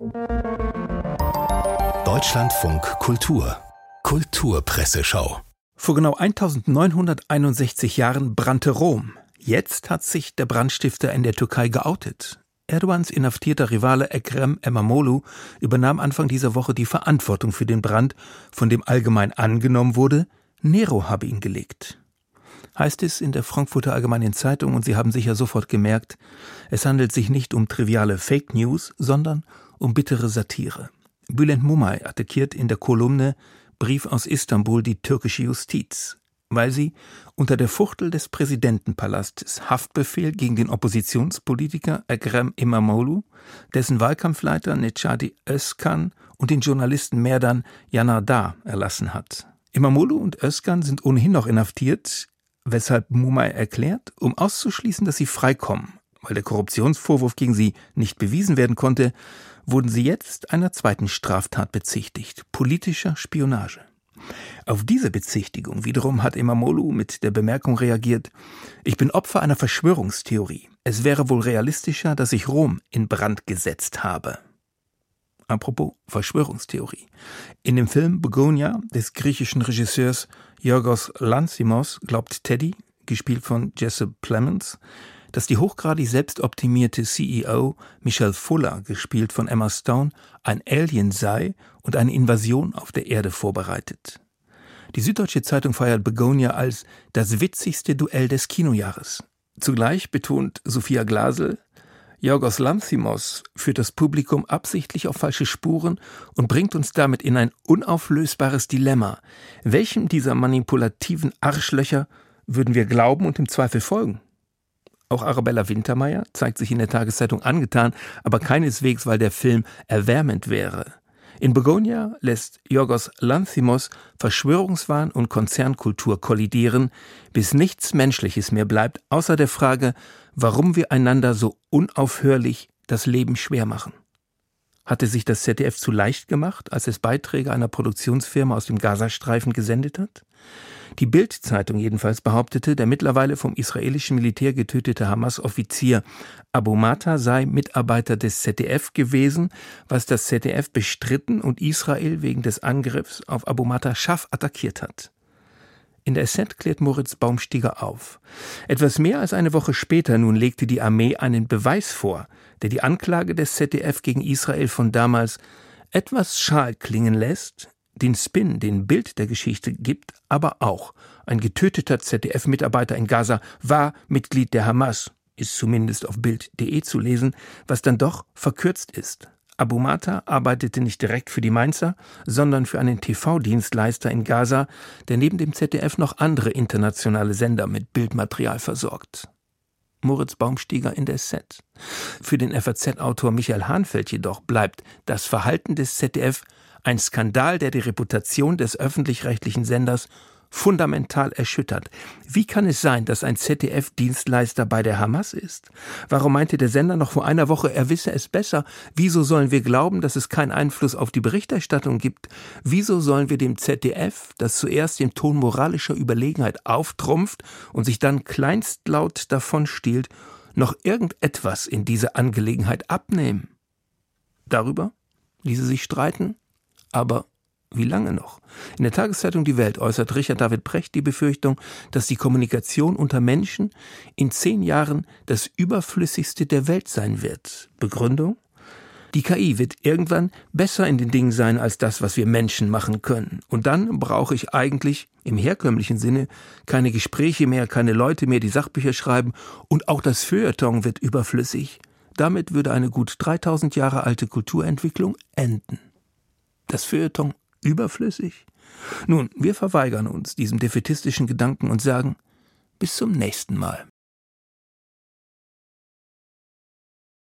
Deutschlandfunk Kultur Kulturpresseschau. Vor genau 1961 Jahren brannte Rom. Jetzt hat sich der Brandstifter in der Türkei geoutet. Erdogans inhaftierter Rivale Ekrem İmamoğlu übernahm Anfang dieser Woche die Verantwortung für den Brand, von dem allgemein angenommen wurde, Nero habe ihn gelegt. Heißt es in der Frankfurter Allgemeinen Zeitung, und Sie haben sicher sofort gemerkt, es handelt sich nicht um triviale Fake News, sondern um bittere Satire. Bülent Mumay attackiert in der Kolumne Brief aus Istanbul die türkische Justiz, weil sie unter der Fuchtel des Präsidentenpalastes Haftbefehl gegen den Oppositionspolitiker Ekrem İmamoğlu, dessen Wahlkampfleiter Necati Özkan und den Journalisten Merdan Yanardağ erlassen hat. İmamoğlu und Özkan sind ohnehin noch inhaftiert, weshalb Mumay erklärt, um auszuschließen, dass sie freikommen, weil der Korruptionsvorwurf gegen sie nicht bewiesen werden konnte, wurden sie jetzt einer zweiten Straftat bezichtigt, politischer Spionage. Auf diese Bezichtigung wiederum hat İmamoğlu mit der Bemerkung reagiert: Ich bin Opfer einer Verschwörungstheorie. Es wäre wohl realistischer, dass ich Rom in Brand gesetzt habe. Apropos Verschwörungstheorie. In dem Film Begonia des griechischen Regisseurs Yorgos Lanthimos glaubt Teddy, gespielt von Jesse Plemons, dass die hochgradig selbstoptimierte CEO Michelle Fuller, gespielt von Emma Stone, ein Alien sei und eine Invasion auf der Erde vorbereitet. Die Süddeutsche Zeitung feiert Begonia als das witzigste Duell des Kinojahres. Zugleich betont Sophia Glasel, Yorgos Lanthimos führt das Publikum absichtlich auf falsche Spuren und bringt uns damit in ein unauflösbares Dilemma. Welchem dieser manipulativen Arschlöcher würden wir glauben und im Zweifel folgen? Auch Arabella Wintermeyer zeigt sich in der Tageszeitung angetan, aber keineswegs, weil der Film erwärmend wäre. In Begonia lässt Yorgos Lanthimos Verschwörungswahn und Konzernkultur kollidieren, bis nichts Menschliches mehr bleibt, außer der Frage, warum wir einander so unaufhörlich das Leben schwer machen. Hatte sich das ZDF zu leicht gemacht, als es Beiträge einer Produktionsfirma aus dem Gazastreifen gesendet hat? Die Bild-Zeitung jedenfalls behauptete, der mittlerweile vom israelischen Militär getötete Hamas-Offizier Abu Mata sei Mitarbeiter des ZDF gewesen, was das ZDF bestritten und Israel wegen des Angriffs auf Abu Mata scharf attackiert hat. In der SZ klärt Moritz Baumstieger auf. Etwas mehr als eine Woche später nun legte die Armee einen Beweis vor, der die Anklage des ZDF gegen Israel von damals etwas schal klingen lässt, den Spin, den Bild der Geschichte gibt, aber auch: ein getöteter ZDF-Mitarbeiter in Gaza war Mitglied der Hamas, ist zumindest auf Bild.de zu lesen, was dann doch verkürzt ist. Abu Mata arbeitete nicht direkt für die Mainzer, sondern für einen TV-Dienstleister in Gaza, der neben dem ZDF noch andere internationale Sender mit Bildmaterial versorgt. Moritz Baumstieger in der SZ. Für den FAZ-Autor Michael Hahnfeld jedoch bleibt das Verhalten des ZDF ein Skandal, der die Reputation des öffentlich-rechtlichen Senders fundamental erschüttert. Wie kann es sein, dass ein ZDF-Dienstleister bei der Hamas ist? Warum meinte der Sender noch vor einer Woche, er wisse es besser? Wieso sollen wir glauben, dass es keinen Einfluss auf die Berichterstattung gibt? Wieso sollen wir dem ZDF, das zuerst im Ton moralischer Überlegenheit auftrumpft und sich dann kleinstlaut davonstiehlt, noch irgendetwas in dieser Angelegenheit abnehmen? Darüber ließe sich streiten, aber wie lange noch? In der Tageszeitung Die Welt äußert Richard David Precht die Befürchtung, dass die Kommunikation unter Menschen in 10 Jahren das Überflüssigste der Welt sein wird. Begründung? Die KI wird irgendwann besser in den Dingen sein als das, was wir Menschen machen können. Und dann brauche ich eigentlich im herkömmlichen Sinne keine Gespräche mehr, keine Leute mehr, die Sachbücher schreiben, und auch das Feuilleton wird überflüssig. Damit würde eine gut 3000 Jahre alte Kulturentwicklung enden. Das Feuilleton überflüssig? Nun, wir verweigern uns diesem defaitistischen Gedanken und sagen: bis zum nächsten Mal.